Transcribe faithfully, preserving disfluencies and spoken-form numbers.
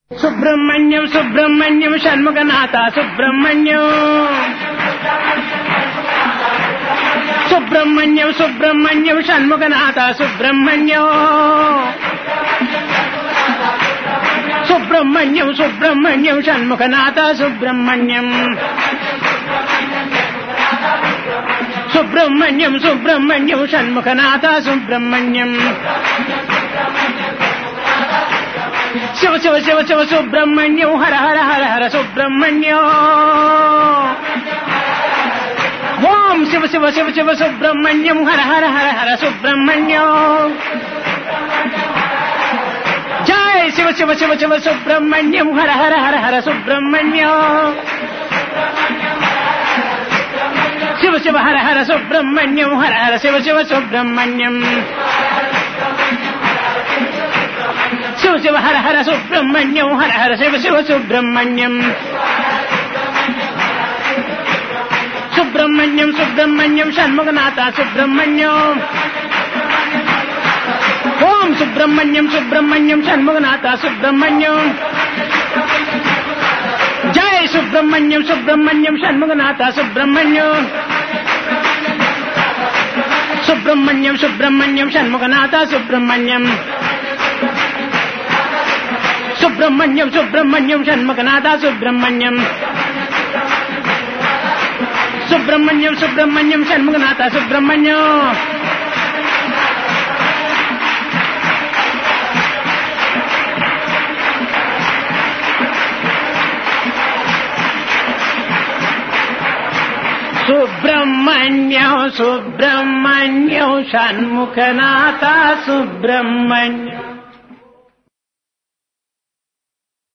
Subrahmanyam Subrahmanyam Shanmukhanatha Subrahmanyam Subrahmanyam Subrahmanyam Shanmukhanatha Subrahmanyam Subrahmanyam Subrahmanyam Shanmukhanatha Subrahmanyam Subrahmanyam Subrahmanyam Shanmukhanatha Subrahmanyam Shiva Shiva Shiva Shiva Subrahmanyam Hara Hara Hara Hara Subrahmanyam Om Shiva Shiva Shiva Shiva Subrahmanyam Hara Hara Hara Hara Subrahmanyam Jai Shiva Shiva Shiva Shiva Subrahmanyam Hara Hara Hara Hara Subrahmanyam Shiva Shiva Hara Hara Subrahmanyam Hara Hara Shiva Shiva Subrahmanyam Shiva Shiva Hara Hara Subrahmanyam Hara Hara Shiva Shiva Subrahmanyam Subrahmanyam Subrahmanyam Shanmukhanatha Subrahmanyam Om Subrahmanyam Subrahmanyam Shanmukhanatha Subrahmanyam Jai Subrahmanyam Subrahmanyam Shanmukhanatha Subrahmanyam Subrahmanyam Subrahmanyam Shanmukhanatha Subrahmanyam Subrahmanyam Subrahmanyam Shanmukhanatha Subrahmanyam Subrahmanyam Subrahmanyam Shanmukhanatha Subrahmanyam Subrahmanyam Subrahmanyam Shanmukhanatha Subrahmanyam